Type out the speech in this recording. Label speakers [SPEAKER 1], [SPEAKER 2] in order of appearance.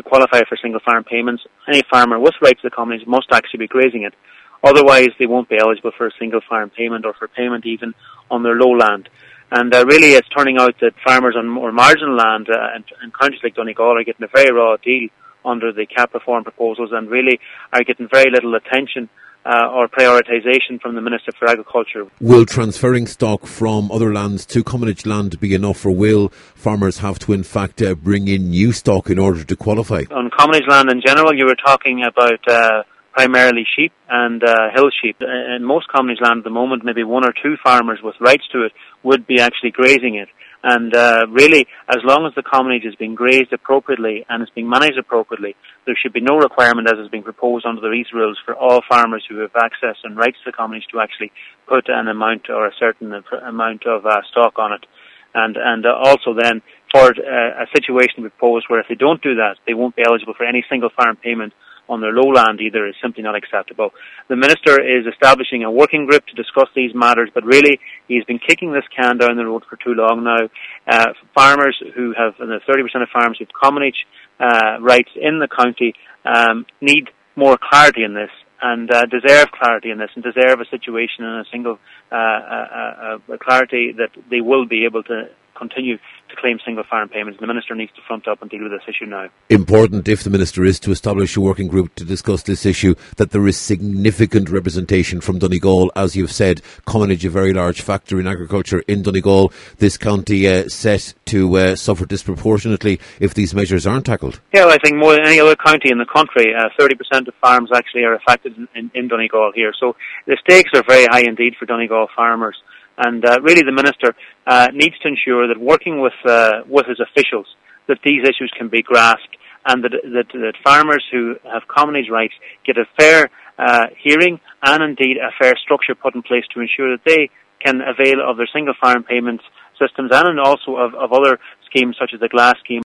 [SPEAKER 1] qualify for single farm payments, any farmer with rights to the commonage must actually be grazing it. Otherwise, they won't be eligible for a single farm payment or for payment even on their lowland. And really, it's turning out that farmers on more marginal land and counties like Donegal are getting a very raw deal under the CAP reform proposals and really are getting very little attention or prioritisation from the Minister for Agriculture.
[SPEAKER 2] Will transferring stock from other lands to commonage land be enough, or will farmers have to in fact bring in new stock in order to qualify?
[SPEAKER 1] On commonage land in general, you were talking about primarily sheep and hill sheep. In most commonage land at the moment, maybe one or two farmers with rights to it would be actually grazing it. And really, as long as the commonage is being grazed appropriately and is being managed appropriately, there should be no requirement, as is being proposed under the REASE rules, for all farmers who have access and rights to the commonage to actually put an amount or a certain amount of stock on it. And also then, for a situation proposed where if they don't do that, they won't be eligible for any single farm payment on their lowland either, is simply not acceptable. The Minister is establishing a working group to discuss these matters, but really he's been kicking this can down the road for too long now. Farmers who have, 30% of farmers with commonage rights in the county need more clarity in this and deserve clarity in this and deserve a situation in a single clarity that they will be able to continue to claim single farm payments. The Minister needs to front up and deal with this issue now.
[SPEAKER 2] Important, if the Minister is to establish a working group to discuss this issue, that there is significant representation from Donegal. As you've said, commonage a very large factor in agriculture in Donegal. This county set to suffer disproportionately if these measures aren't tackled.
[SPEAKER 1] Yeah, well, I think more than any other county in the country, 30% of farms actually are affected in Donegal here. So the stakes are very high indeed for Donegal farmers. And really the Minister needs to ensure that working with his officials, that these issues can be grasped and that farmers who have commonage rights get a fair hearing and indeed a fair structure put in place to ensure that they can avail of their single farm payments systems and also of other schemes such as the GLAS scheme.